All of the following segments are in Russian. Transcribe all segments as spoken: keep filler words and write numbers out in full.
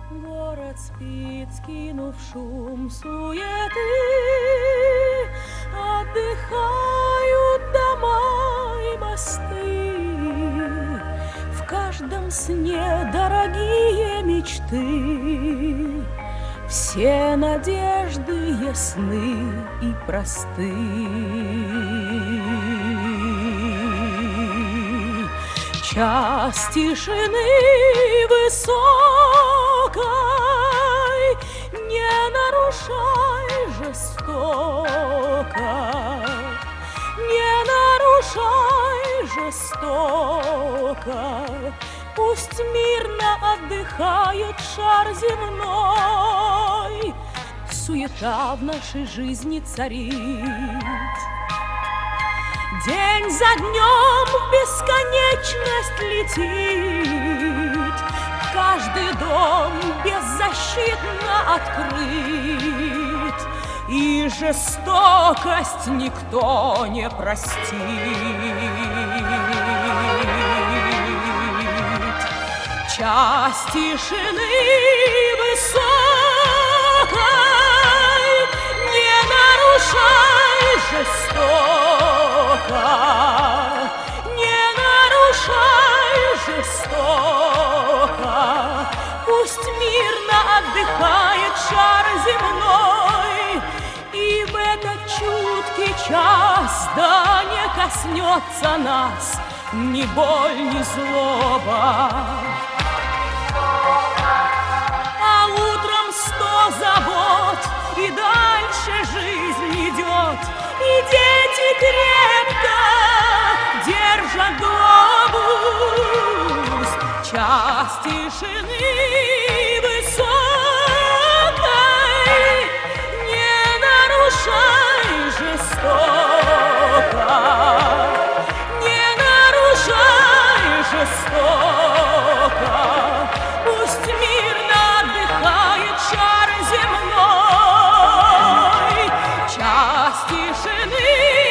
Город спит, скинув шум суеты, отдыхают дома и мосты. В каждом сне дорогие мечты, все надежды ясны и просты. Час тишины высокой не нарушай жестоко, не нарушай жестоко. Пусть мирно отдыхает шар земной, суета в нашей жизни царит. День за днем в бесконечность летит, каждый дом беззащитно открыт, и жестокость никто не простит. Час тишины высокой не нарушай жестоко, не нарушай жестоко. Пусть мирно отдыхает шар земной, и в этот чуткий час да не коснется нас ни боль, ни злоба. А утром сто забот, и дальше жизнь идет, и дети крепко держат глобус. Час тишины высокой не нарушай жестоко, не нарушай жестоко. Пусть мирно отдыхает шар земной. Час тишины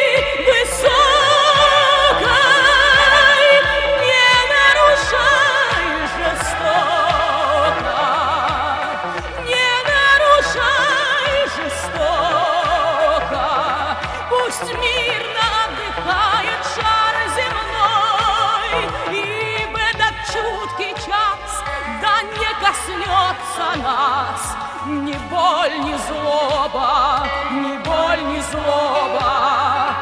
высокой не нарушай жестоко, не нарушай жестоко. Пусть мирно отдыхает шар земной, и в этот чуткий час да не коснется нас ни боль, ни злоба, ни боль, ни злоба.